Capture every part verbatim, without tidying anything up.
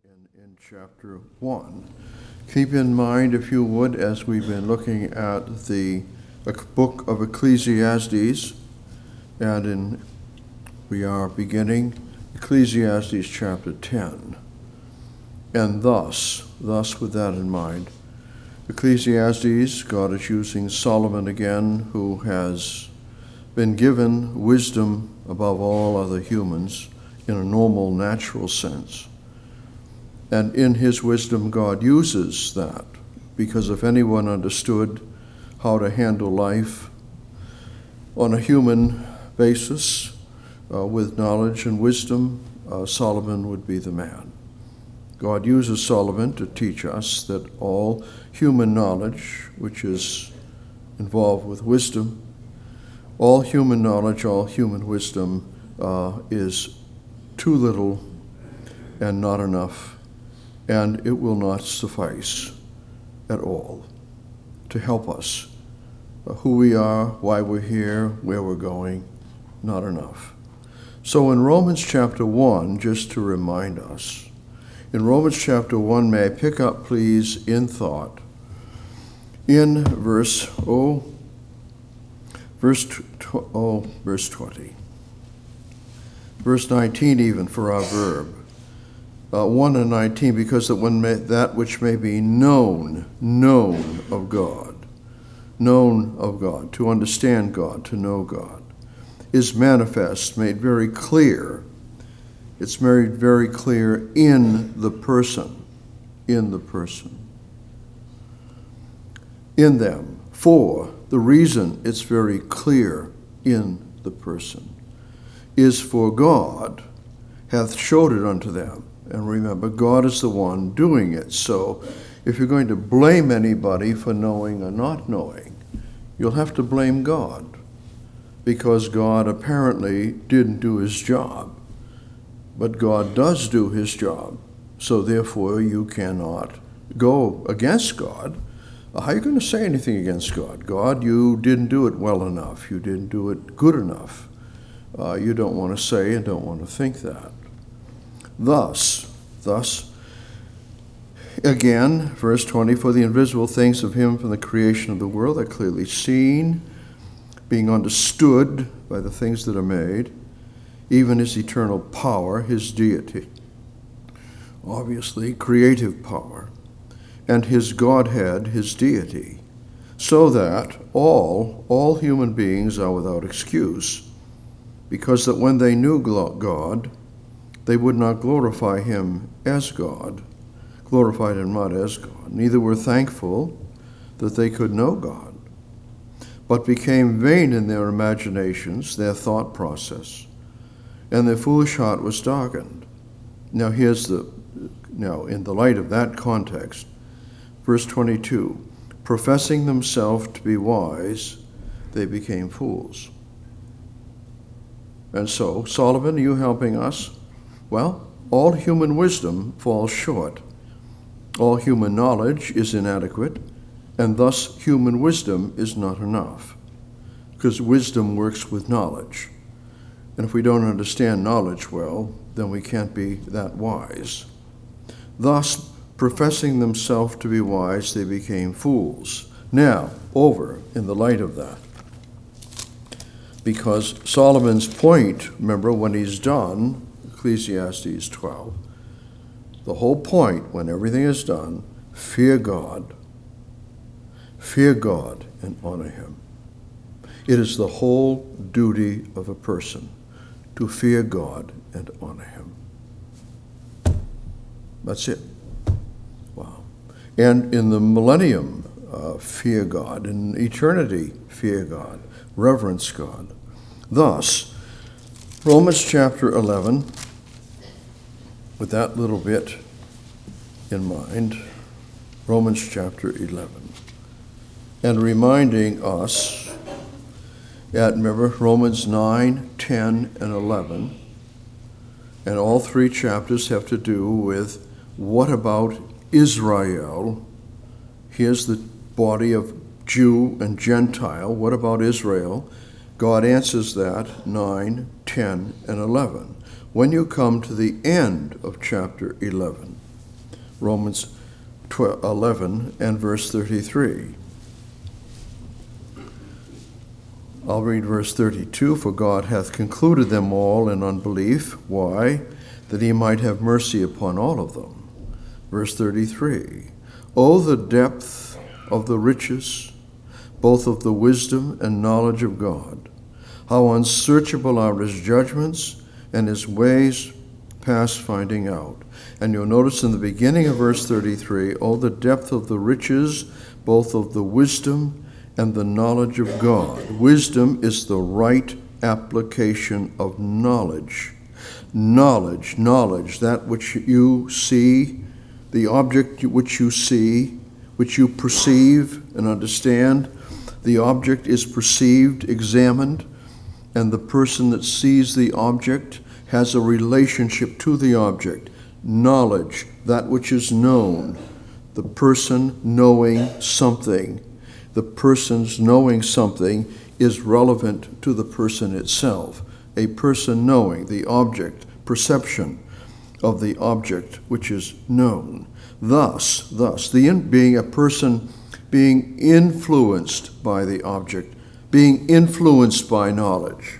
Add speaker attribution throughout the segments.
Speaker 1: in, in chapter one. Keep in mind, if you would, as we've been looking at the book of Ecclesiastes, and in, we are beginning Ecclesiastes chapter ten. And thus, thus with that in mind, Ecclesiastes, God is using Solomon again, who has been given wisdom above all other humans in a normal, natural sense. And in his wisdom, God uses that, because if anyone understood how to handle life on a human basis uh, with knowledge and wisdom, uh, Solomon would be the man. God uses Solomon to teach us that all human knowledge, which is involved with wisdom, all human knowledge, all human wisdom uh, is too little and not enough, and it will not suffice at all to help us. Uh, who we are, why we're here, where we're going, not enough. So in Romans chapter one, just to remind us, in Romans chapter one, may I pick up, please, in thought, in verse, oh, verse, tw- oh, verse twenty. Verse nineteen even for our verb. Uh, one and nineteen, because that when may, that which may be known, known of God, known of God, to understand God, to know God, is manifest, made very clear. It's made very clear in the person, in the person. In them. For the reason it's very clear in the person is for God hath showed it unto them. And remember, God is the one doing it. So if you're going to blame anybody for knowing or not knowing, you'll have to blame God, because God apparently didn't do his job. But God does do his job. So therefore, you cannot go against God. How are you going to say anything against God? God, you didn't do it well enough. You didn't do it good enough. Uh, you don't want to say and don't want to think that. Thus, thus, again, verse twenty, for the invisible things of him from the creation of the world are clearly seen, being understood by the things that are made, even his eternal power, his deity, obviously creative power, and his Godhead, his deity, so that all, all human beings are without excuse, because that when they knew God, they would not glorify him as God, glorified him not as God, neither were thankful that they could know God, but became vain in their imaginations, their thought process, and their foolish heart was darkened. Now here's the, now in the light of that context, verse twenty-two, professing themselves to be wise, they became fools. And so, Solomon, are you helping us? Well, all human wisdom falls short. All human knowledge is inadequate, and thus human wisdom is not enough, because wisdom works with knowledge. And if we don't understand knowledge well, then we can't be that wise. Thus, professing themselves to be wise, they became fools. Now, over in the light of that, because Solomon's point, remember, when he's done, Ecclesiastes twelve, the whole point, when everything is done, fear God. Fear God and honor him. It is the whole duty of a person to fear God and honor him. That's it. Wow. And in the millennium, uh, fear God. In eternity, fear God. Reverence God. Thus, Romans chapter eleven, with that little bit in mind, Romans chapter eleven, and reminding us, at, remember, Romans nine, ten, and eleven, and all three chapters have to do with what about Israel? Here's the body of Jew and Gentile. What about Israel? God answers that, nine, ten, and eleven. When you come to the end of chapter eleven, Romans eleven and verse thirty-three. I'll read verse thirty-two. For God hath concluded them all in unbelief. Why? That he might have mercy upon all of them. Verse thirty-three. O the depth of the riches, both of the wisdom and knowledge of God! How unsearchable are his judgments, and his ways past finding out. And you'll notice in the beginning of verse thirty-three, oh, the depth of the riches, both of the wisdom and the knowledge of God. Wisdom is the right application of knowledge. Knowledge, knowledge, that which you see, the object which you see, which you perceive and understand. The object is perceived, examined, and the person that sees the object has a relationship to the object. Knowledge, that which is known, the person knowing something. The person's knowing something is relevant to the person itself. A person knowing, the object, perception of the object which is known. Thus, thus, the in, being a person being influenced by the object, being influenced by knowledge.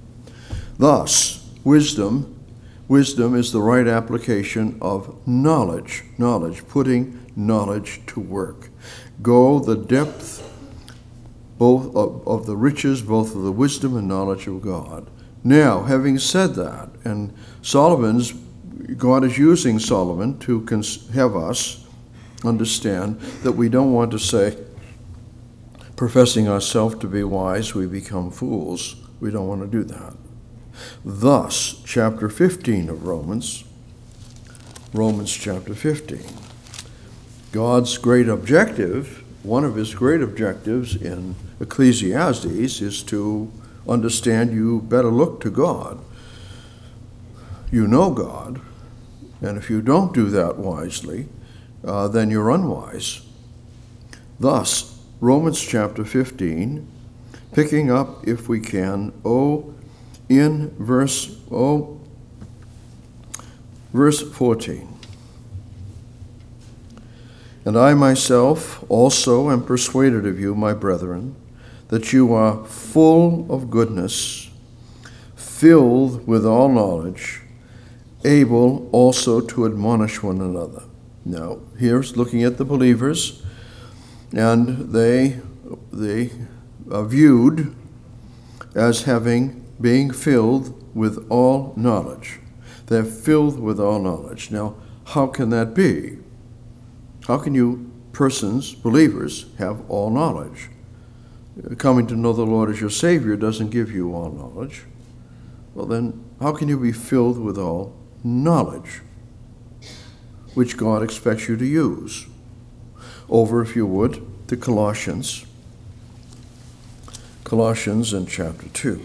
Speaker 1: Thus, wisdom, wisdom is the right application of knowledge, knowledge, putting knowledge to work. Go the depth both of, of the riches, both of the wisdom and knowledge of God. Now, having said that, and Solomon's, God is using Solomon to cons- have us understand that we don't want to say, professing ourselves to be wise, we become fools. We don't want to do that. Thus, chapter fifteen of Romans, Romans chapter fifteen, God's great objective, one of his great objectives in Ecclesiastes is to understand you better look to God. You know God, and if you don't do that wisely, uh, then you're unwise. Thus, Romans chapter fifteen, picking up, if we can, oh, in verse, oh, verse fourteen. And I myself also am persuaded of you, my brethren, that you are full of goodness, filled with all knowledge, able also to admonish one another. Now, here's looking at the believers, and they they are viewed as having, being filled with all knowledge. They're filled with all knowledge. Now, how can that be? How can you persons, believers, have all knowledge? Coming to know the Lord as your Savior doesn't give you all knowledge. Well then, how can you be filled with all knowledge, which God expects you to use? Over, if you would, to Colossians. Colossians in chapter two.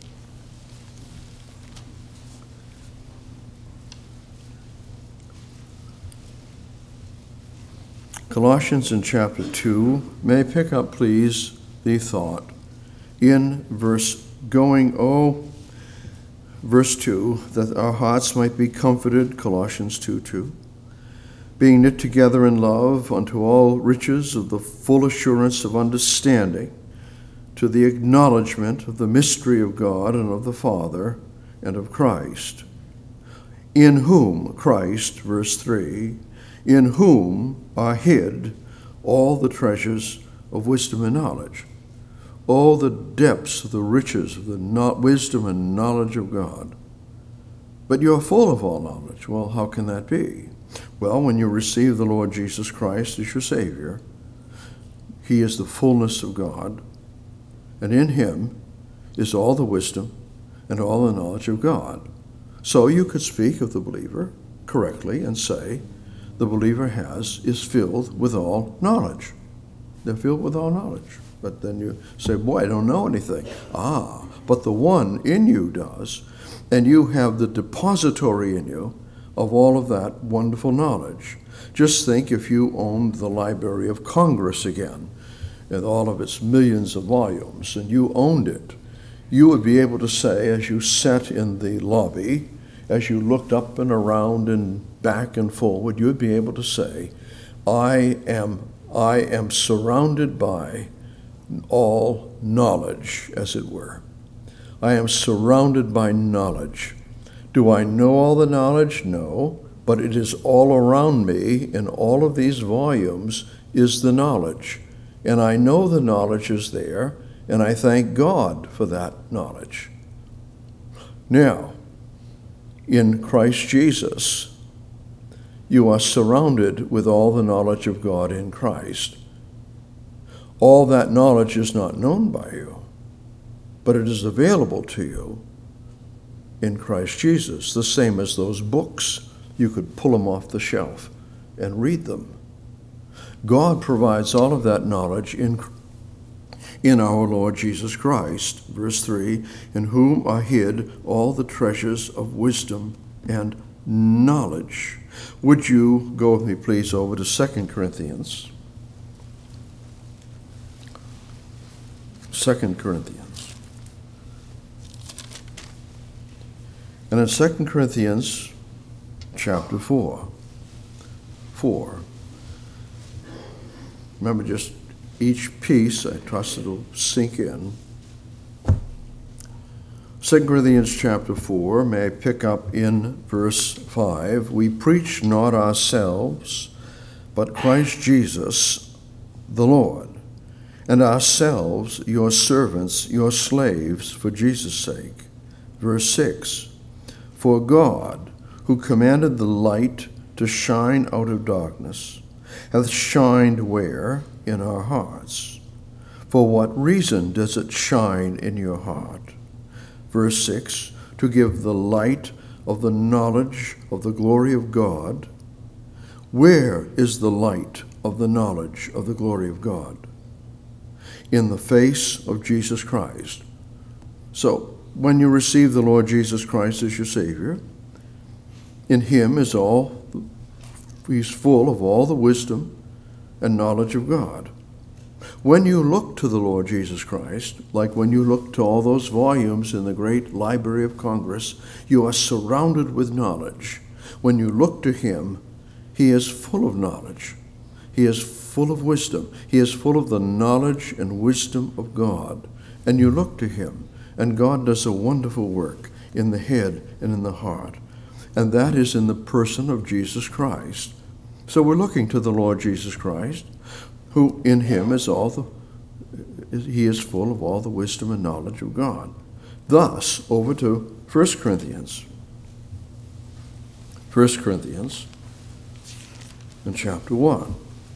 Speaker 1: Colossians in chapter two, may I pick up, please, the thought in verse going, oh, verse two, that our hearts might be comforted, Colossians two two, being knit together in love unto all riches of the full assurance of understanding, to the acknowledgement of the mystery of God and of the Father and of Christ, in whom, Christ, verse three, in whom are hid all the treasures of wisdom and knowledge. All the depths of the riches of the wisdom and knowledge of God. But you're full of all knowledge. Well, how can that be? Well, when you receive the Lord Jesus Christ as your Savior, he is the fullness of God, and in him is all the wisdom and all the knowledge of God. So you could speak of the believer correctly and say, the believer has, is filled with all knowledge. They're filled with all knowledge. But then you say, boy, I don't know anything. Ah, but the one in you does, and you have the depository in you of all of that wonderful knowledge. Just think if you owned the Library of Congress again, with all of its millions of volumes, and you owned it, you would be able to say, as you sat in the lobby as you looked up and around and back and forward, you would be able to say, I am, I am surrounded by all knowledge, as it were. I am surrounded by knowledge. Do I know all the knowledge? No, but it is all around me. In all of these volumes is the knowledge. And I know the knowledge is there, and I thank God for that knowledge. Now, in Christ Jesus, you are surrounded with all the knowledge of God in Christ. All that knowledge is not known by you, but it is available to you in Christ Jesus, the same as those books. You could pull them off the shelf and read them. God provides all of that knowledge in, in our Lord Jesus Christ. Verse three, in whom are hid all the treasures of wisdom and knowledge. Would you go with me, please, over to Second Corinthians? Second Corinthians. And in Second Corinthians chapter four, four, remember just each piece, I trust it'll sink in. Second Corinthians chapter four, may I pick up in verse five. We preach not ourselves, but Christ Jesus the Lord, and ourselves your servants, your slaves, for Jesus' sake. Verse six, for God, who commanded the light to shine out of darkness, hath shined where? In our hearts. For what reason does it shine in your heart? Verse six, to give the light of the knowledge of the glory of God. Where is the light of the knowledge of the glory of God? In the face of Jesus Christ. So, when you receive the Lord Jesus Christ as your Savior, in him is all, he's full of all the wisdom and knowledge of God. When you look to the Lord Jesus Christ, like when you look to all those volumes in the great Library of Congress, you are surrounded with knowledge. When you look to him, he is full of knowledge. He is full of wisdom. He is full of the knowledge and wisdom of God. And you look to him, and God does a wonderful work in the head and in the heart. And that is in the person of Jesus Christ. So we're looking to the Lord Jesus Christ, who in him is all the, he is full of all the wisdom and knowledge of God. Thus, over to First Corinthians. First Corinthians in chapter one.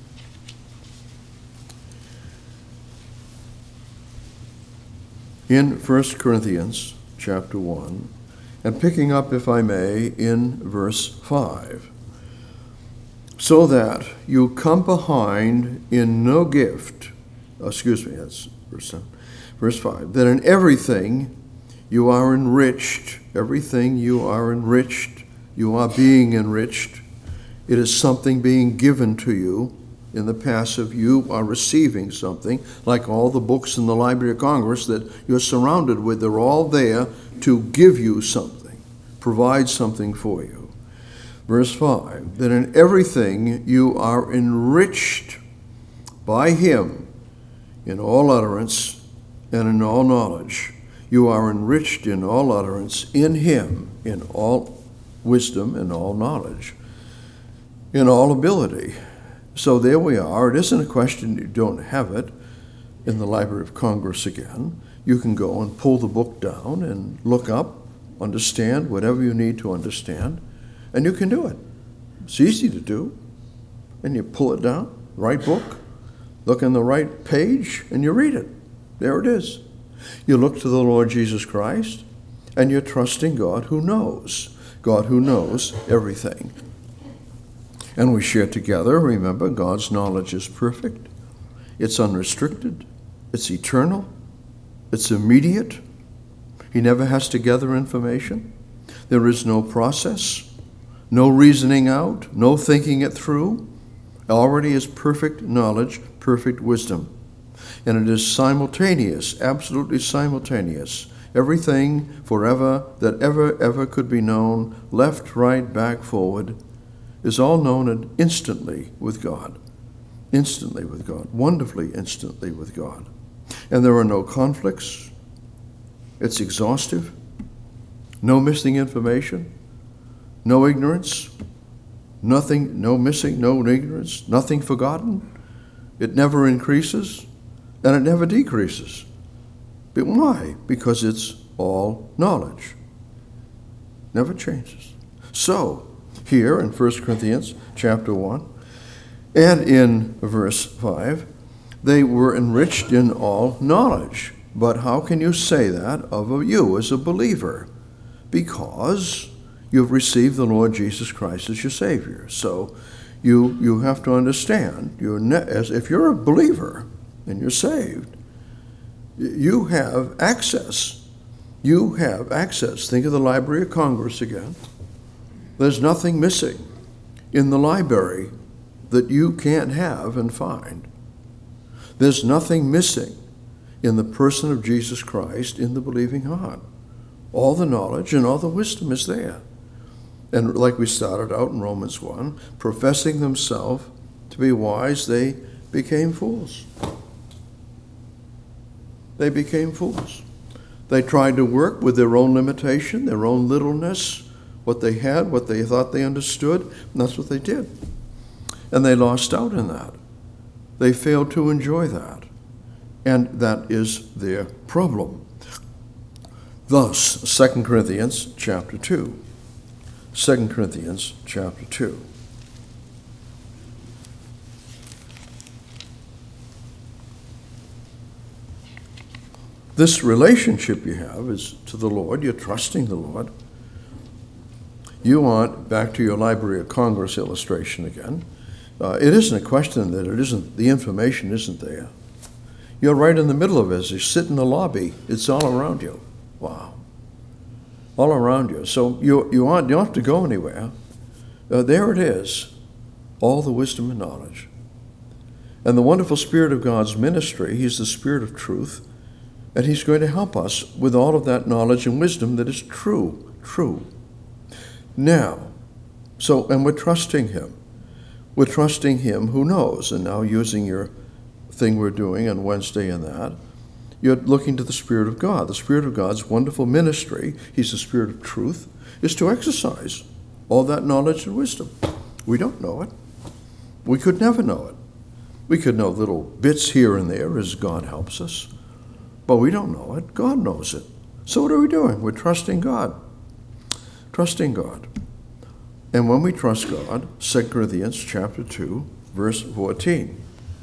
Speaker 1: In First Corinthians chapter one, and picking up, if I may, in verse five. So that you come behind in no gift, excuse me, that's verse seven, verse five, that in everything you are enriched, everything you are enriched, you are being enriched. It is something being given to you. In the passive, you are receiving something, like all the books in the Library of Congress that you're surrounded with. They're all there to give you something, provide something for you. Verse five, that in everything you are enriched by him in all utterance and in all knowledge. You are enriched in all utterance in him, in all wisdom and all knowledge, in all ability. So there we are. It isn't a question you don't have it in the Library of Congress again. You can go and pull the book down and look up, understand whatever you need to understand, and you can do it. It's easy to do. And you pull it down, right book, look in the right page, and you read it. There it is. You look to the Lord Jesus Christ, and you're trusting God who knows. God who knows everything. And we share together. Remember, God's knowledge is perfect. It's unrestricted. It's eternal. It's immediate. He never has to gather information. There is no process, no reasoning out, no thinking it through. Already is perfect knowledge, perfect wisdom. And it is simultaneous, absolutely simultaneous everything forever that ever, ever could be known, left, right, back, forward, is all known instantly with God. Instantly with God. Wonderfully instantly with God. And there are no conflicts. It's exhaustive. No missing information. No ignorance. Nothing, no missing, no ignorance. Nothing forgotten. It never increases and it never decreases. But why? Because it's all knowledge. Never changes. So, here in First Corinthians chapter one and in verse five, they were enriched in all knowledge. But how can you say that of you as a believer? Because you've received the Lord Jesus Christ as your Savior. So you you have to understand, you're ne- as if you're a believer and you're saved, you have access. You have access. Think of the Library of Congress again. There's nothing missing in the library that you can't have and find. There's nothing missing in the person of Jesus Christ in the believing heart. All the knowledge and all the wisdom is there. And like we started out in Romans one, professing themselves to be wise, they became fools. They became fools. They tried to work with their own limitation, their own littleness, what they had, what they thought they understood, and that's what they did. And they lost out in that. They failed to enjoy that. And that is their problem. Thus, Second Corinthians chapter two. Second Corinthians chapter two. This relationship you have is to the Lord. You're trusting the Lord. You aren't, back to your Library of Congress illustration again, uh, it isn't a question that it isn't, the information isn't there. You're right in the middle of it. As you sit in the lobby, it's all around you. Wow. All around you. So you, you, aren't, you don't have to go anywhere. Uh, there it is. All the wisdom and knowledge. And the wonderful Spirit of God's ministry, He's the Spirit of truth, and He's going to help us with all of that knowledge and wisdom that is true, true. Now, so, and we're trusting Him. We're trusting Him who knows. And now using your thing we're doing on Wednesday and that, you're looking to the Spirit of God. The Spirit of God's wonderful ministry, He's the Spirit of truth, is to exercise all that knowledge and wisdom. We don't know it. We could never know it. We could know little bits here and there as God helps us, but we don't know it. God knows it. So what are we doing? We're trusting God. Trusting God. And when we trust God, Second Corinthians chapter two, verse fourteen.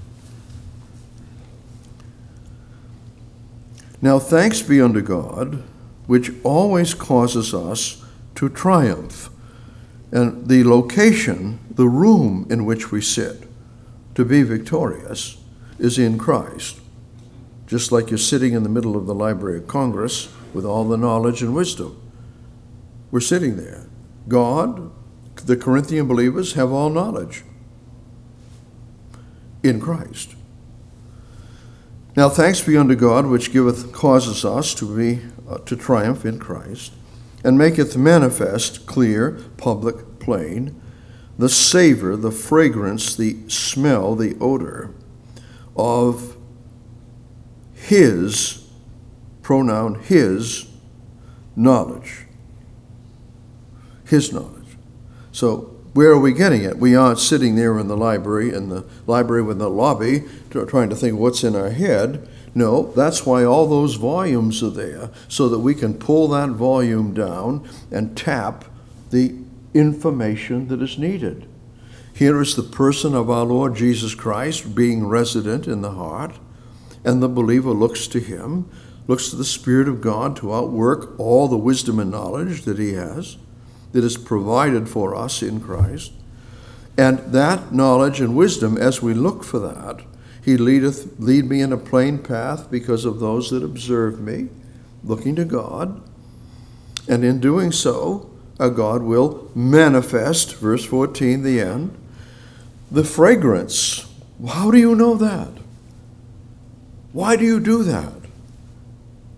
Speaker 1: Now thanks be unto God, which always causes us to triumph. And the location, the room in which we sit to be victorious, is in Christ. Just like you're sitting in the middle of the Library of Congress with all the knowledge and wisdom. We're sitting there. God, the Corinthian believers, have all knowledge in Christ. Now thanks be unto God, which giveth causes us to be uh, to triumph in Christ, and maketh manifest, clear, public, plain, the savor, the fragrance, the smell, the odor of His, pronoun His, knowledge. His knowledge. So where are we getting it? We aren't sitting there in the library, in the library with the lobby, trying to think what's in our head. No, that's why all those volumes are there, so that we can pull that volume down and tap the information that is needed. Here is the person of our Lord Jesus Christ being resident in the heart, and the believer looks to Him, looks to the Spirit of God to outwork all the wisdom and knowledge that He has, that is provided for us in Christ. And that knowledge and wisdom, as we look for that, He leadeth, lead me in a plain path because of those that observe me, looking to God. And in doing so, our God will manifest, verse fourteen, the end, the fragrance. How do you know that? Why do you do that?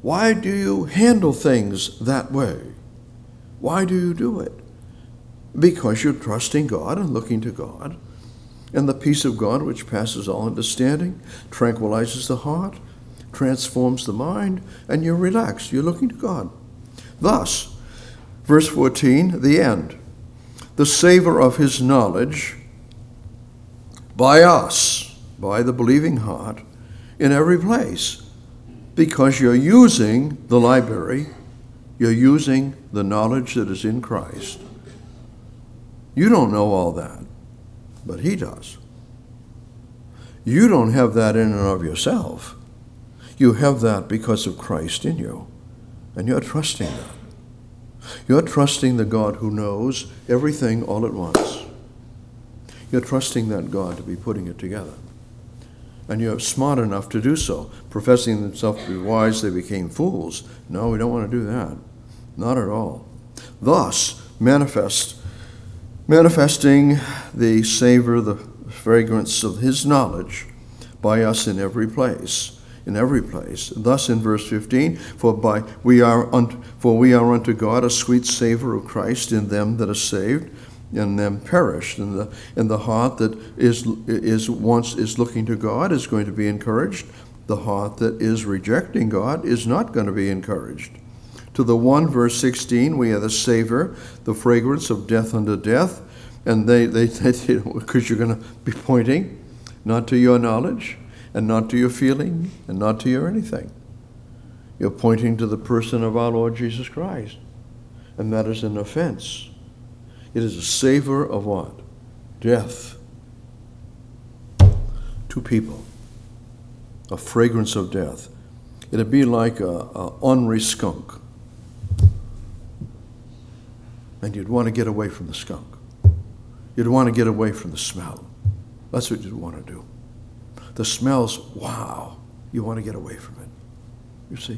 Speaker 1: Why do you handle things that way? Why do you do it? Because you're trusting God and looking to God. And the peace of God, which passes all understanding, tranquilizes the heart, transforms the mind, and you're relaxed. You're looking to God. Thus, verse fourteen, the end. The savor of his knowledge by us, by the believing heart, in every place, because you're using the library, you're using the knowledge that is in Christ. You don't know all that, but he does. You don't have that in and of yourself. You have that because of Christ in you, and you're trusting that. You're trusting the God who knows everything all at once. You're trusting that God to be putting it together. And you're smart enough to do so. Professing themselves to be wise, they became fools. No, we don't want to do that. Not at all. Thus, manifest, manifesting the savor, the fragrance of his knowledge by us in every place. In every place. Thus in verse fifteen, for by we are un, for we are unto God a sweet savor of Christ in them that are saved, and them perished. And the in the heart that is is once is looking to God is going to be encouraged. The heart that is rejecting God is not going to be encouraged. To the one, verse sixteen, we are the savor, the fragrance of death unto death, and they they because you're going to be pointing not to your knowledge, and not to your feeling, and not to your anything. You're pointing to the person of our Lord Jesus Christ. And that is an offense. It is a savor of what? Death. To people. A fragrance of death. It'd be like a, a ornery skunk. And you'd want to get away from the skunk. You'd want to get away from the smell. That's what you'd want to do. The smells, wow, you want to get away from it, you see.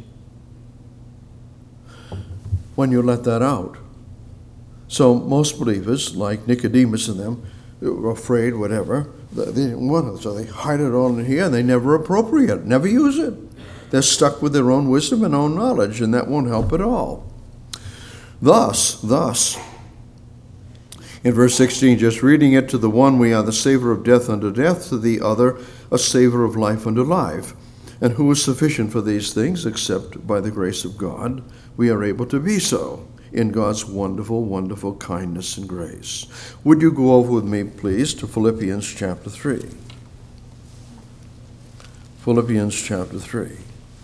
Speaker 1: When you let that out. So most believers, like Nicodemus and them, were afraid, whatever, they didn't want it, so they hide it all in here, and they never appropriate it, never use it. They're stuck with their own wisdom and own knowledge, and that won't help at all. Thus, thus, in verse sixteen, just reading it, to the one we are the savor of death unto death, to the other a savor of life unto life. And who is sufficient for these things, except by the grace of God we are able to be so, in God's wonderful, wonderful kindness and grace. Would you go over with me, please, to Philippians chapter three. Philippians chapter three.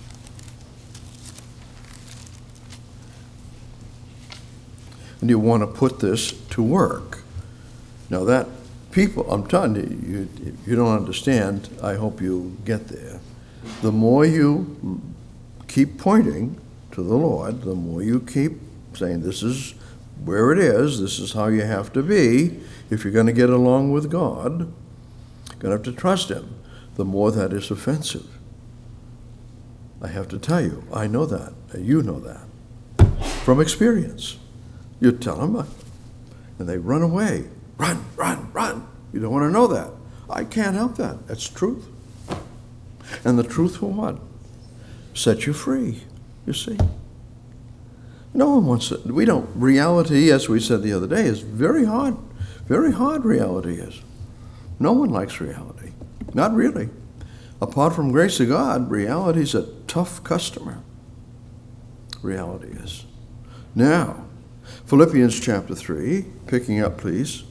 Speaker 1: And you want to put this to work. Now that people, I'm telling you, you, you don't understand, I hope you get there. The more you keep pointing to the Lord, the more you keep saying this is where it is, this is how you have to be, if you're going to get along with God, you're going to have to trust him, the more that is offensive. I have to tell you, I know that, you know that, from experience. You tell them, and they run away. Run, run, run. You don't want to know that. I can't help that. That's truth. And the truth will what? Set you free, you see. No one wants it. We don't. Reality, as we said the other day, is very hard. Very hard reality is. No one likes reality. Not really. Apart from grace of God, reality is a tough customer. Reality is. Now, Philippians chapter three, picking up, please.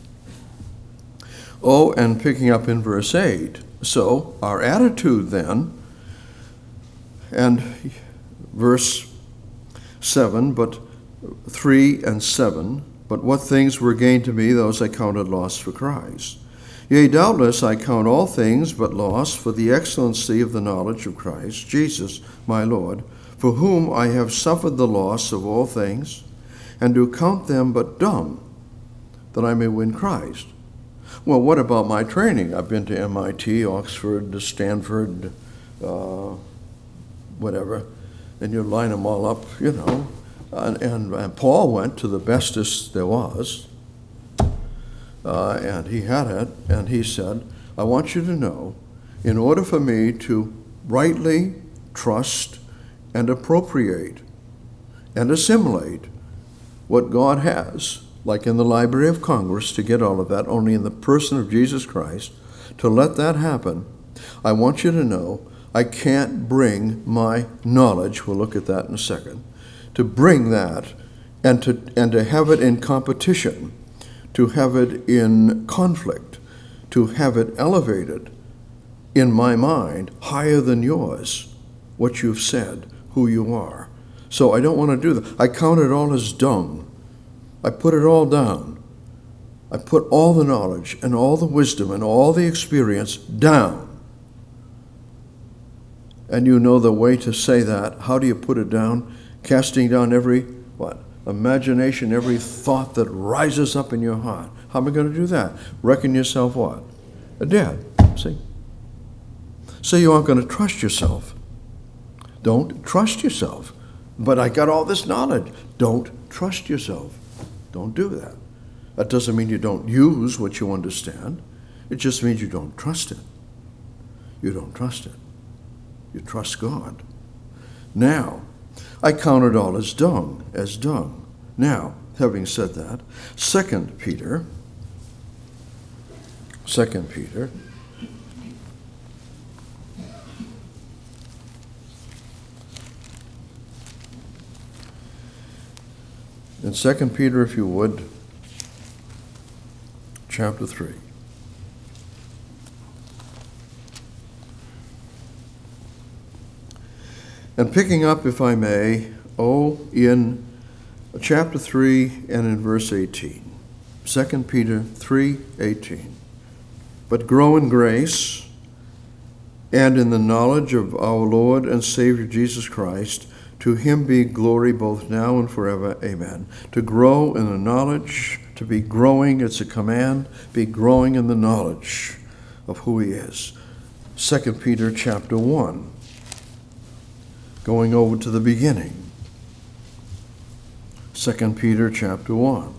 Speaker 1: Oh, and picking up in verse eight. So, our attitude then, and verse seven, but three and seven, but what things were gained to me, those I counted loss for Christ. Yea, doubtless I count all things but loss for the excellency of the knowledge of Christ, Jesus, my Lord, for whom I have suffered the loss of all things, and do count them but dung, that I may win Christ. Well, what about my training? I've been to M I T, Oxford, Stanford, uh, whatever, and you line them all up, you know. And, and, and Paul went to the bestest there was, uh, and he had it, and he said, I want you to know, in order for me to rightly trust and appropriate and assimilate what God has, like in the Library of Congress, to get all of that, only in the person of Jesus Christ, to let that happen, I want you to know I can't bring my knowledge, we'll look at that in a second, to bring that and to, and to have it in competition, to have it in conflict, to have it elevated in my mind higher than yours, what you've said, who you are. So I don't want to do that. I count it all as dung. I put it all down. I put all the knowledge and all the wisdom and all the experience down. And you know the way to say that. How do you put it down? Casting down every, what? Imagination, every thought that rises up in your heart. How am I going to do that? Reckon yourself what? A dead. See? So you aren't going to trust yourself. Don't trust yourself. But I got all this knowledge. Don't trust yourself. Don't do that. That doesn't mean you don't use what you understand. It just means you don't trust it. You don't trust it. You trust God. Now, I count it all as dung, as dung. Now, having said that, Second Peter, Second Peter, in Second Peter, if you would, chapter three. And picking up, if I may, oh, in chapter three and in verse eighteen. Second Peter three eighteen. But grow in grace and in the knowledge of our Lord and Savior Jesus Christ. To him be glory both now and forever. Amen. To grow in the knowledge, to be growing, it's a command, be growing in the knowledge of who he is. Second Peter chapter one. Going over to the beginning. Second Peter chapter one.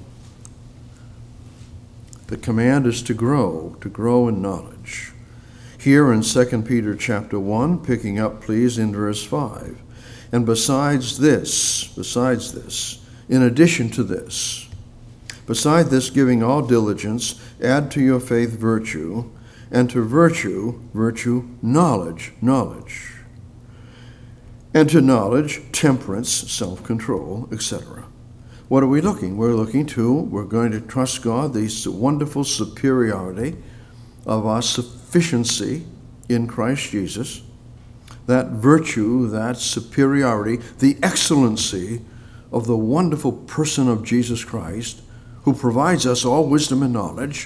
Speaker 1: The command is to grow, to grow in knowledge. Here in Second Peter chapter one, picking up please in verse five. And besides this, besides this, in addition to this, beside this giving all diligence, add to your faith virtue, and to virtue, virtue, knowledge, knowledge. And to knowledge, temperance, self-control, et cetera. What are we looking? We're looking to, we're going to trust God, the wonderful superiority of our sufficiency in Christ Jesus, that virtue, that superiority, the excellency of the wonderful person of Jesus Christ, who provides us all wisdom and knowledge.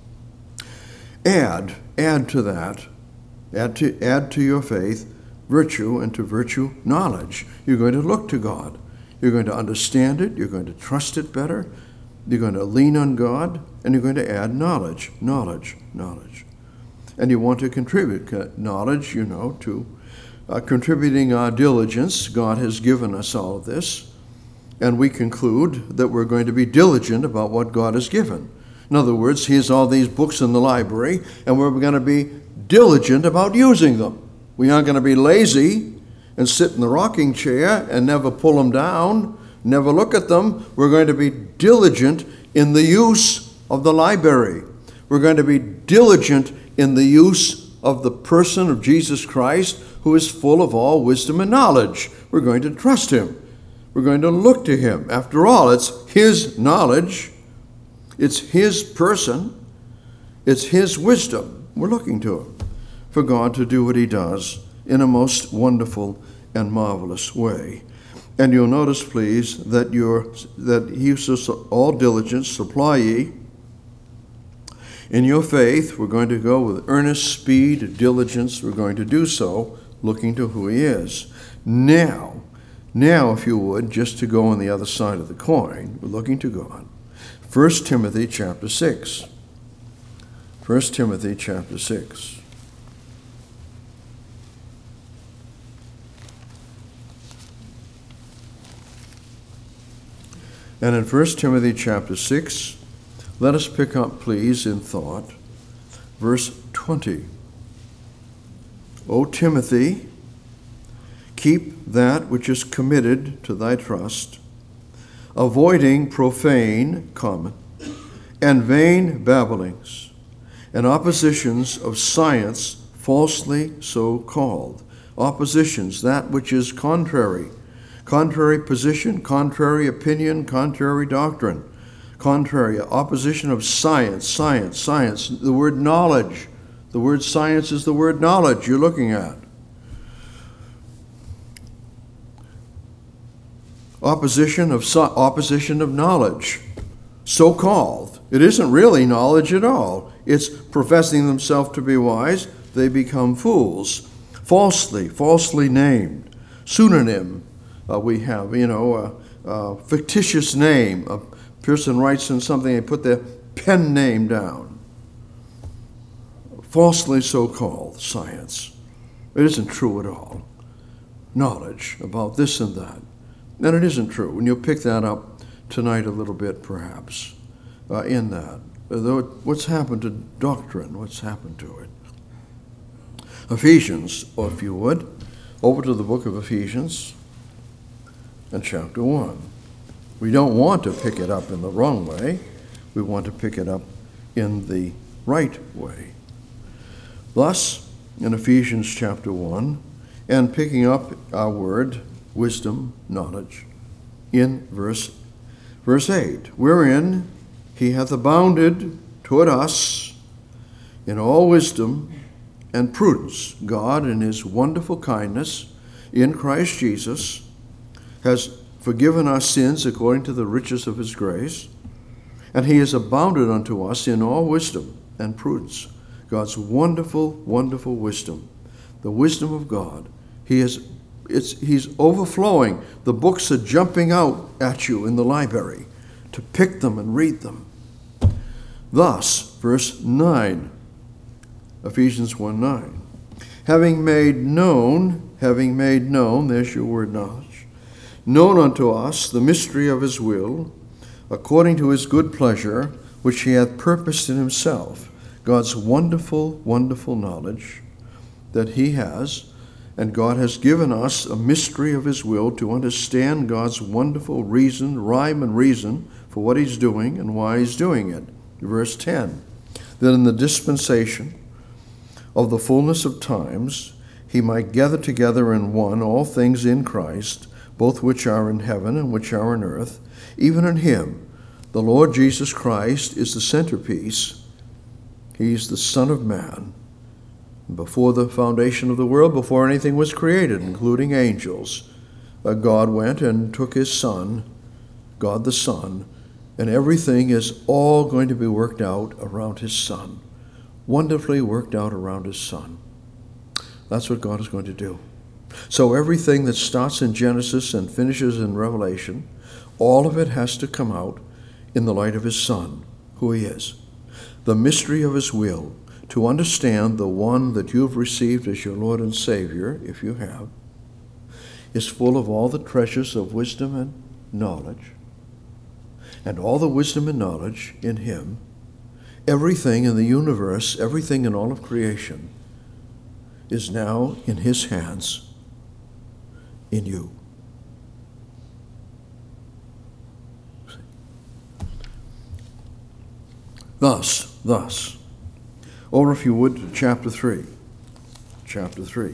Speaker 1: Add, add to that, add to, add to your faith, virtue, and to virtue, knowledge. You're going to look to God. You're going to understand it. You're going to trust it better. You're going to lean on God, and you're going to add knowledge, knowledge, knowledge. And you want to contribute knowledge, you know, to uh, contributing our diligence. God has given us all of this, and we conclude that we're going to be diligent about what God has given. In other words, here's all these books in the library, and we're going to be diligent about using them. We aren't going to be lazy and sit in the rocking chair and never pull them down, never look at them. We're going to be diligent in the use of the library. We're going to be diligent in the use of the person of Jesus Christ, who is full of all wisdom and knowledge. We're going to trust him. We're going to look to him. After all, it's his knowledge. It's his person. It's his wisdom. We're looking to him for God to do what he does in a most wonderful and marvelous way. And you'll notice, please, that you're, that he uses all diligence, supply ye. In your faith, we're going to go with earnest speed, diligence. We're going to do so, looking to who he is. Now, now, if you would, just to go on the other side of the coin, we're looking to God. First Timothy chapter six. First Timothy chapter six. And in First Timothy chapter six, let us pick up, please, in thought, verse twenty. O Timothy, Keep that which is committed to thy trust, avoiding profane common and vain babblings and oppositions of science falsely so called. Oppositions, that which is contrary, contrary position, contrary opinion, contrary doctrine, contrary opposition of science, science, science. The word knowledge, the word science is the word knowledge you're looking at. Opposition of opposition of knowledge, so called. It isn't really knowledge at all. It's professing themselves to be wise. They become fools. Falsely, falsely named. Pseudonym, uh, we have, you know, a, a fictitious name. A person writes in something, they put their pen name down. Falsely so called science. It isn't true at all. Knowledge about this and that. And it isn't true. And you'll pick that up tonight a little bit, perhaps, uh, in that. Though it, what's happened to doctrine? What's happened to it? Ephesians, or if you would, over to the book of Ephesians and chapter one. We don't want to pick it up in the wrong way. We want to pick it up in the right way. Thus, in Ephesians chapter one, and picking up our word, wisdom, knowledge, in verse, verse eight, wherein he hath abounded toward us in all wisdom and prudence. God, in his wonderful kindness in Christ Jesus, has forgiven our sins according to the riches of his grace, and he has abounded unto us in all wisdom and prudence. God's wonderful, wonderful wisdom, the wisdom of God. He is, it's, he's overflowing. The books are jumping out at you in the library to pick them and read them. Thus, verse nine, Ephesians one nine, having made known, having made known, there's your word knowledge, known unto us the mystery of his will, according to his good pleasure, which he hath purposed in himself. God's wonderful, wonderful knowledge that he has, and God has given us a mystery of his will to understand God's wonderful reason, rhyme and reason for what he's doing and why he's doing it. Verse ten, that in the dispensation of the fullness of times he might gather together in one all things in Christ, both which are in heaven and which are in earth, even in him. The Lord Jesus Christ is the centerpiece. He's the Son of Man. Before the foundation of the world, before anything was created, including angels, uh, God went and took his Son, God the Son, and everything is all going to be worked out around his Son. Wonderfully worked out around his Son. That's what God is going to do. So everything that starts in Genesis and finishes in Revelation, all of it has to come out in the light of his Son, who he is. The mystery of his will, to understand the one that you have received as your Lord and Savior, if you have, is full of all the treasures of wisdom and knowledge, and all the wisdom and knowledge in him. Everything in the universe, everything in all of creation is now in his hands, in you. Thus, thus, or if you would, to chapter three. Chapter three.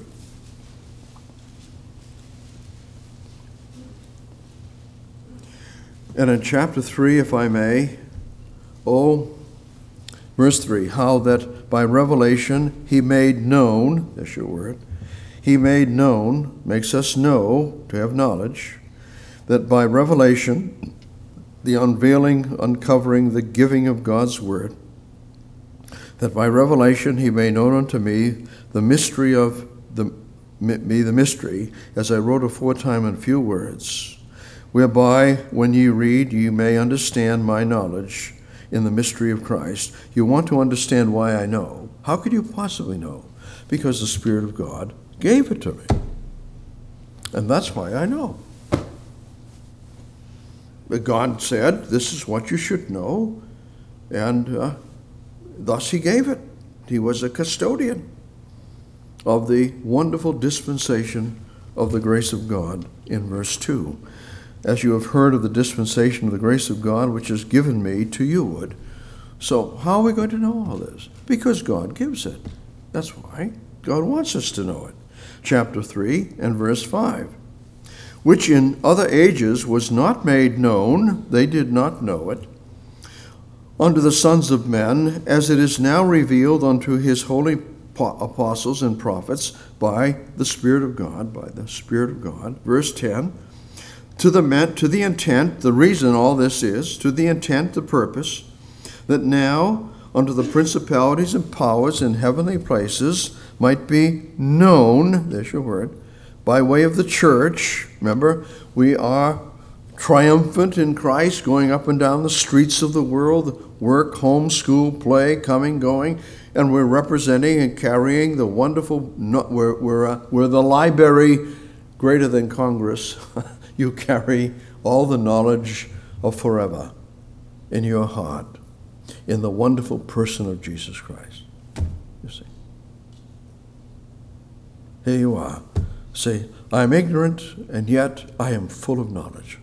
Speaker 1: And in chapter three, if I may, oh, verse three, how that by revelation he made known, that's your word, he made known, makes us know, to have knowledge, that by revelation, the unveiling, uncovering, the giving of God's word, that by revelation he made known unto me the mystery of the me the mystery, as I wrote aforetime in few words, whereby when ye read ye may understand my knowledge in the mystery of Christ. You want to understand why I know. How could you possibly know? Because the Spirit of God gave it to me. And that's why I know. But God said, this is what you should know, and uh, thus he gave it. He was a custodian of the wonderful dispensation of the grace of God in verse two. As you have heard of the dispensation of the grace of God, which is given me to you would. So how are we going to know all this? Because God gives it. That's why God wants us to know it. Chapter three and verse five. Which in other ages was not made known, they did not know it, unto the sons of men, as it is now revealed unto his holy apostles and prophets by the Spirit of God, by the Spirit of God. Verse ten, to the, men, to the intent, the reason all this is, to the intent, the purpose, that now unto the principalities and powers in heavenly places might be known, there's your word, by way of the church. Remember, we are triumphant in Christ, going up and down the streets of the world, work, home, school, play, coming, going, and we're representing and carrying the wonderful, we're, we're, uh, we're the library greater than Congress. You carry all the knowledge of forever in your heart, in the wonderful person of Jesus Christ. You see. Here you are. Say, I am ignorant, and yet I am full of knowledge.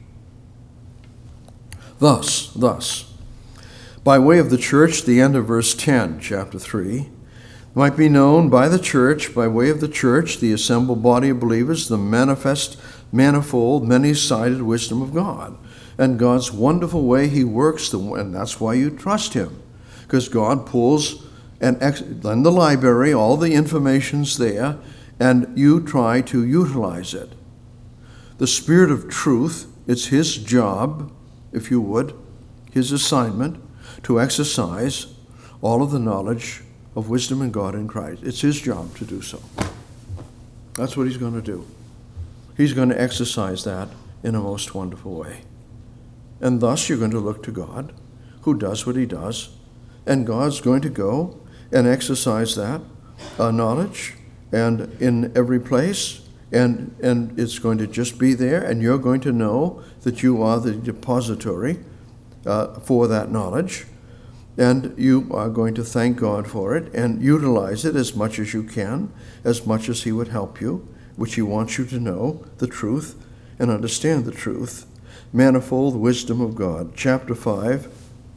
Speaker 1: Thus, thus, by way of the church, the end of verse ten, chapter three, might be known by the church, by way of the church, the assembled body of believers, the manifest, manifold, many-sided wisdom of God, and God's wonderful way he works, the, and that's why you trust him, because God pulls and ex- in the library, all the information's there, and you try to utilize it. The Spirit of truth, it's his job, if you would, his assignment, to exercise all of the knowledge of wisdom in God in Christ. It's his job to do so. That's what he's going to do. He's going to exercise that in a most wonderful way. And thus you're going to look to God, who does what he does, and God's going to go and exercise that uh, knowledge and in every place, and and it's going to just be there, and you're going to know that you are the depository uh, for that knowledge, and you are going to thank God for it and utilize it as much as you can, as much as he would help you, which he wants you to know the truth and understand the truth. Manifold wisdom of God. Chapter five,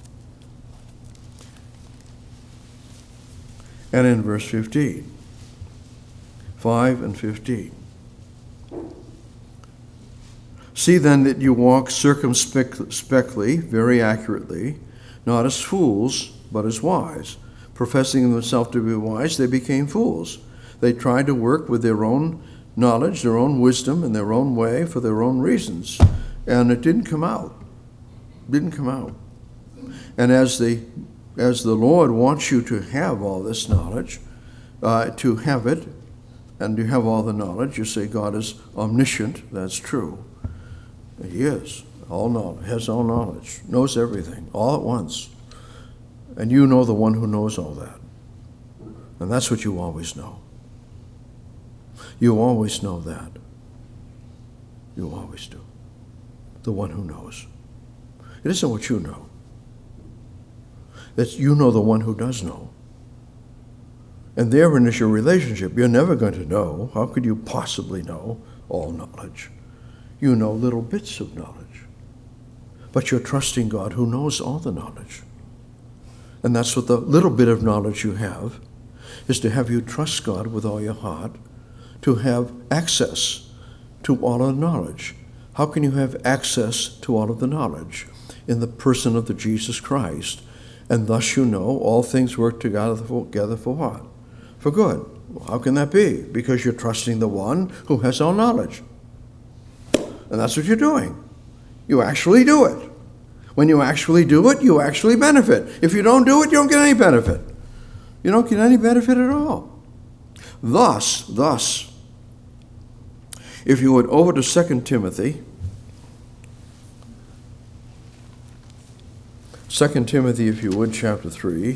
Speaker 1: and in verse fifteen. five and fifteen. See then that you walk circumspectly, very accurately, not as fools, but as wise. Professing themselves to be wise, they became fools. They tried to work with their own knowledge, their own wisdom, in their own way, for their own reasons. And it didn't come out. Didn't come out. And as the, as the Lord wants you to have all this knowledge, uh, to have it, and you have all the knowledge, you say God is omniscient. That's true. He is. All knowledge, has all knowledge, knows everything, all at once. And you know the one who knows all that. And that's what you always know. You always know that. You always do. The one who knows. It isn't what you know. It's you know the one who does know. And therein is your relationship. You're never going to know. How could you possibly know all knowledge? You know little bits of knowledge. But you're trusting God who knows all the knowledge. And that's what the little bit of knowledge you have, is to have you trust God with all your heart, to have access to all of the knowledge. How can you have access to all of the knowledge? In the person of the Jesus Christ. And thus you know all things work together for, together for what? For good. Well, how can that be? Because you're trusting the one who has all knowledge. And that's what you're doing. You actually do it. When you actually do it, you actually benefit. If you don't do it, you don't get any benefit. You don't get any benefit at all. Thus, thus, if you would over to Second Timothy, Second Timothy, if you would, chapter three.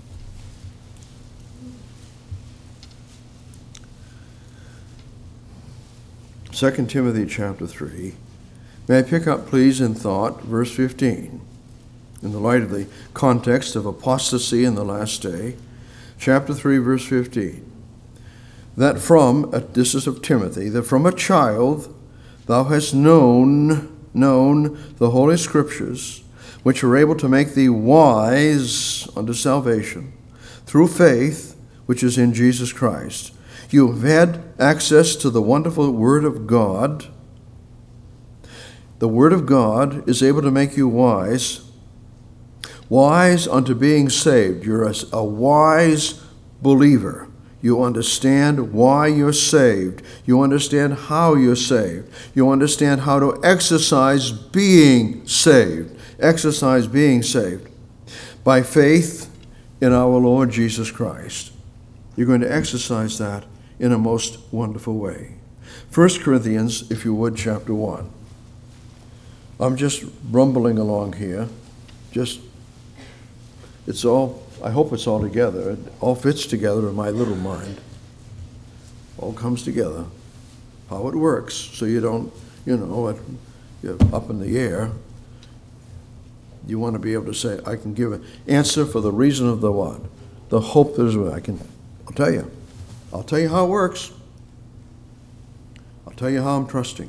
Speaker 1: Second Timothy chapter three. May I pick up, please, in thought, verse fifteen, in the light of the context of apostasy in the last day. Chapter three, verse fifteen. that from, uh, this is of Timothy, that from a child thou hast known, known the Holy Scriptures, which are able to make thee wise unto salvation, through faith which is in Jesus Christ. You have had access to the wonderful Word of God. The Word of God is able to make you wise, wise unto being saved. You're a, a wise believer. You understand why you're saved. You understand how you're saved. You understand how to exercise being saved. Exercise being saved by faith in our Lord Jesus Christ. You're going to exercise that in a most wonderful way. First Corinthians, if you would, chapter one. I'm just rumbling along here. Just, it's all, I hope it's all together. It all fits together in my little mind. All comes together. How it works, so you don't, you know, it, you're up in the air. You want to be able to say, I can give an answer for the reason of the what? The hope that is with. I can, I'll tell you. I'll tell you how it works. I'll tell you how I'm trusting.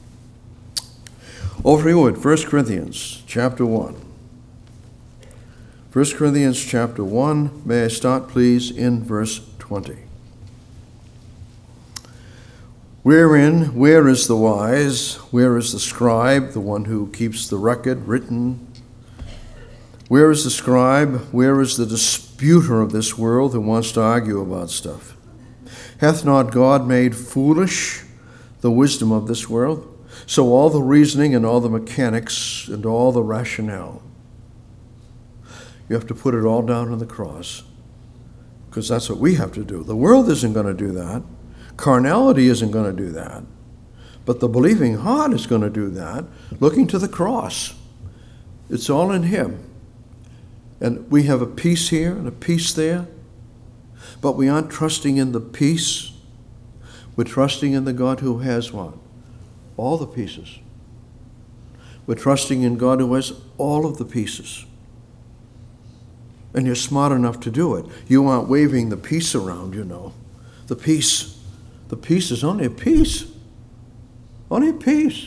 Speaker 1: Over you would, First Corinthians chapter one. First Corinthians chapter one, may I start please in verse twenty. Wherein, where is the wise? Where is the scribe, the one who keeps the record written? Where is the scribe? Where is the disputer of this world who wants to argue about stuff? Hath not God made foolish the wisdom of this world? So all the reasoning and all the mechanics and all the rationale, you have to put it all down on the cross, because that's what we have to do. The world isn't going to do that. Carnality isn't going to do that. But the believing heart is going to do that, looking to the cross. It's all in Him. And we have a peace here and a peace there, but we aren't trusting in the peace. We're trusting in the God who has what? All the pieces. We're trusting in God who has all of the pieces. And you're smart enough to do it. You aren't waving the peace around, you know. The peace. The peace is only a piece. Only a piece.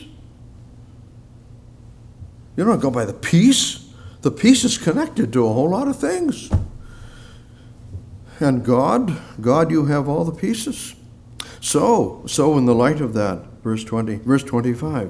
Speaker 1: You don't go by the peace. The peace is connected to a whole lot of things. And God, God, you have all the pieces. So, so in the light of that, verse twenty, verse twenty-five,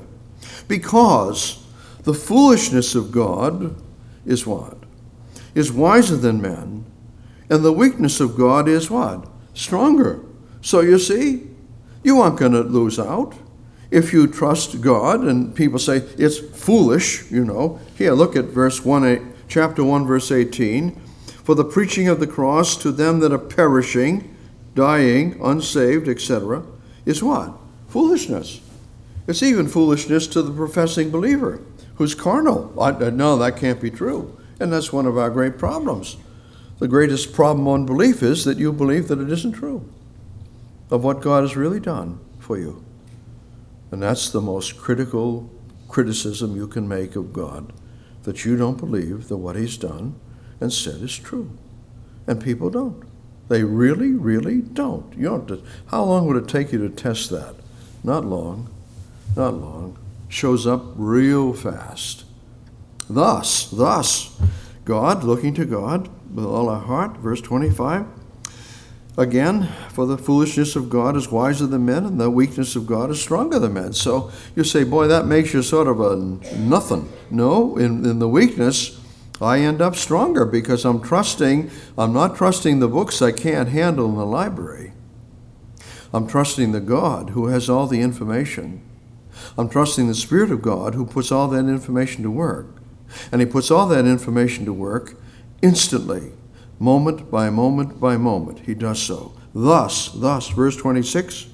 Speaker 1: because the foolishness of God is what? Is wiser than men, and the weakness of God is what? Stronger. So you see, you aren't going to lose out. If you trust God, and people say it's foolish, you know. Here, look at verse one, chapter one, verse eighteen. For the preaching of the cross to them that are perishing, dying, unsaved, et cetera, is what? Foolishness. It's even foolishness to the professing believer who's carnal. I, no, that can't be true. And that's one of our great problems. The greatest problem on belief is that you believe that it isn't true of what God has really done for you. And that's the most critical criticism you can make of God, that you don't believe that what He's done and said is true. And people don't. They really, really don't. You don't. How long would it take you to test that? Not long. Not long. Shows up real fast. Thus, thus, God, looking to God with all our heart, verse twenty-five, again, for the foolishness of God is wiser than men, and the weakness of God is stronger than men. So you say, boy, that makes you sort of a nothing. No, in, in the weakness, I end up stronger because I'm trusting, I'm not trusting the books I can't handle in the library. I'm trusting the God who has all the information. I'm trusting the Spirit of God who puts all that information to work. And He puts all that information to work instantly, moment by moment by moment. He does so. Thus, thus, verse twenty-six,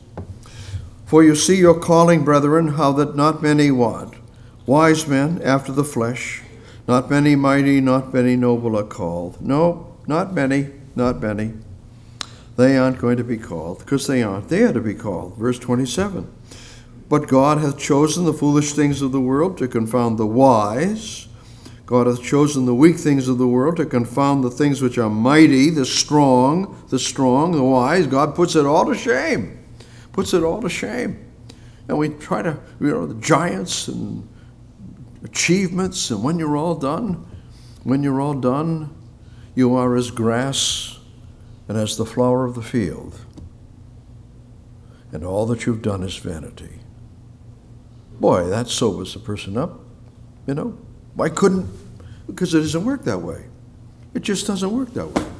Speaker 1: for you see your calling, brethren, how that not many what? Wise men after the flesh, not many mighty, not many noble are called. No, not many, not many. They aren't going to be called, because they aren't there to be called. Verse twenty-seven, but God hath chosen the foolish things of the world to confound the wise. God hath chosen the weak things of the world to confound the things which are mighty, the strong, the strong, the wise. God puts it all to shame. Puts it all to shame. And we try to, you know, the giants and achievements, and when you're all done, when you're all done, you are as grass and as the flower of the field. And all that you've done is vanity. Boy, that sobers a person up, you know. Why couldn't? Because it doesn't work that way. It just doesn't work that way.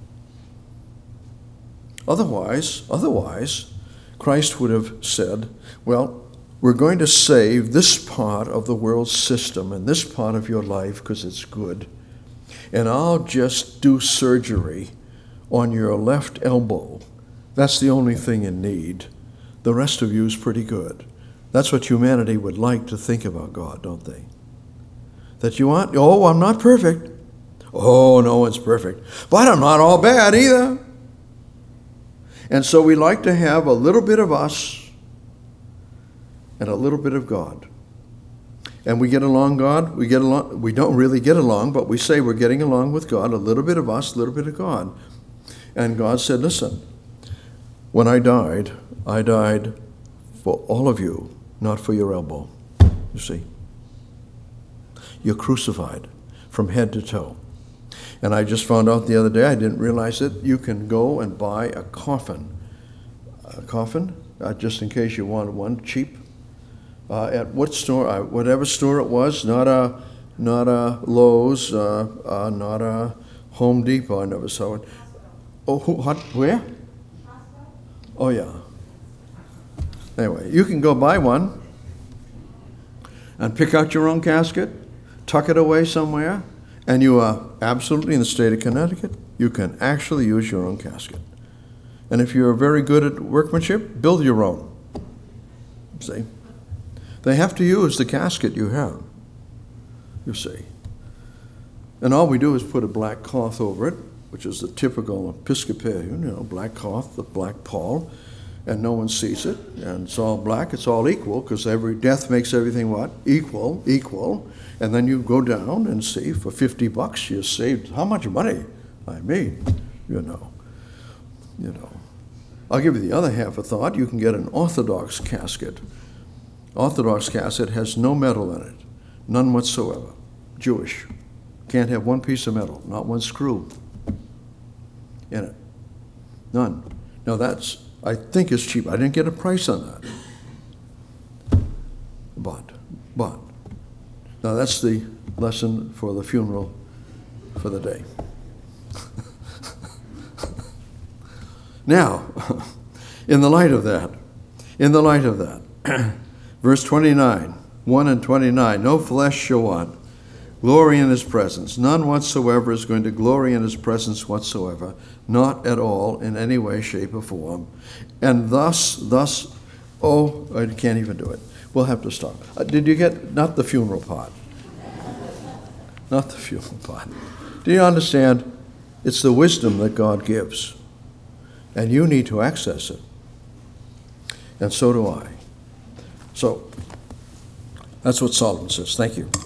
Speaker 1: Otherwise, otherwise, Christ would have said, well, we're going to save this part of the world system and this part of your life because it's good, and I'll just do surgery on your left elbow. That's the only thing in need. The rest of you is pretty good. That's what humanity would like to think about God, don't they? That you want, oh, I'm not perfect. Oh, no one's perfect. But I'm not all bad either. And so we like to have a little bit of us and a little bit of God. And we get along, God, we get along, we don't really get along, but we say we're getting along with God, a little bit of us, a little bit of God. And God said, listen, when I died, I died for all of you, not for your elbow. You see? You're crucified from head to toe. And I just found out the other day, I didn't realize it, you can go and buy a coffin. A coffin, uh, just in case you wanted one, cheap. Uh, at what store, uh, whatever store it was, not a, not a Lowe's, uh, uh, not a Home Depot, I never saw it. Oh, who, what, where? Oh, yeah. Anyway, you can go buy one and pick out your own casket, tuck it away somewhere, and you are absolutely in the state of Connecticut, you can actually use your own casket. And if you're very good at workmanship, build your own. See? They have to use the casket you have, you see. And all we do is put a black cloth over it, which is the typical Episcopalian, you know, black cloth, the black pall, and no one sees it, and it's all black, it's all equal, because every death makes everything what? Equal, equal. And then you go down and see, for fifty bucks, you saved how much money? I mean, you know, you know. I'll give you the other half a thought. You can get an Orthodox casket. Orthodox casket has no metal in it, none whatsoever. Jewish. Can't have one piece of metal, not one screw in it. None. Now that's, I think it's cheap. I didn't get a price on that. But, but. Now that's the lesson for the funeral for the day. Now, in the light of that, in the light of that, verse twenty-nine, one and twenty-nine, no flesh shall want glory in his presence. None whatsoever is going to glory in his presence whatsoever, not at all, in any way, shape, or form. And thus, thus, oh, I can't even do it. We'll have to stop. Uh, did you get, not the funeral part. Not the funeral part. Do you understand? It's the wisdom that God gives. And you need to access it. And so do I. So, that's what Solomon says. Thank you.